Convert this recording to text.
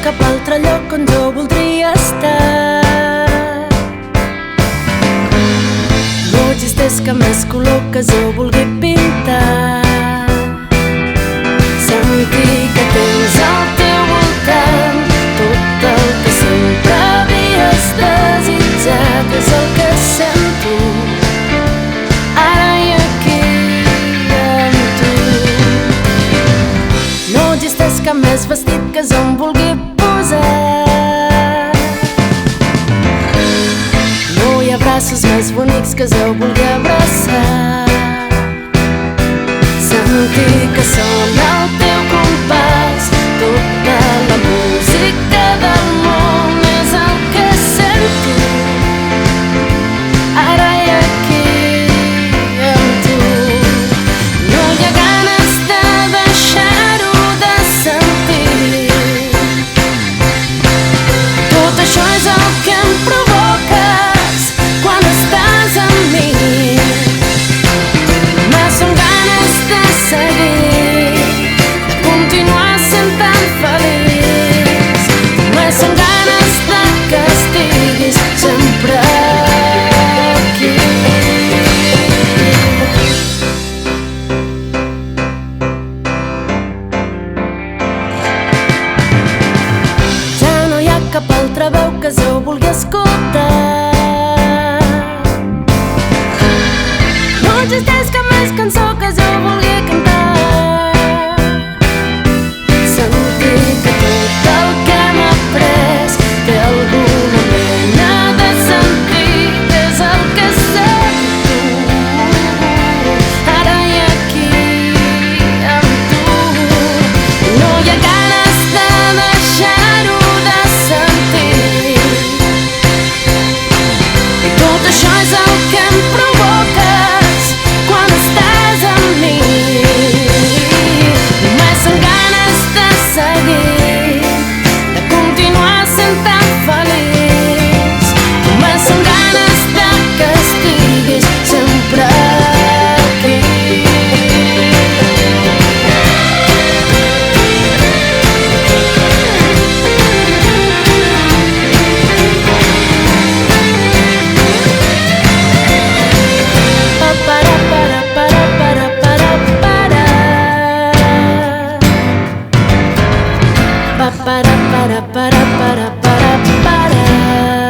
cap altre lloc on jo voldria estar. No existeix cap més color que jo vulgui pintar. Sentir que tens al teu voltant tot el que sempre havies desitjat és el que sento ara i aquí amb tu. No existeix cap més vestit que jo em vulgui posar. No hi ha braços més bonics que jo vulgui abraçar. Sentir que sona el teu compàs, tota la música del món és el que sento ara i aquí amb tu. No hi ha ganes de deixar-ho de sentir. Tot això és el que em provoques quan estàs amb mi. Són ganes de seguir, de continuar sent tan feliç. Són ganes de que estiguis sempre aquí. Ja no hi ha cap altra veu que jo vulgui escoltar. No existeix cap més cançó que jo vulgui cantar. Sentir que tot el que hem après té alguna mena de sentit és el que sento ara i aquí amb tu. No hi ha ganes de deixar-ho de sentir. I tot això és el que em provoques quan estàs amb mi. Només són ganes de seguir, de continuar sent tan feliç. Només són ganes de que estiguis sempre aquí. Para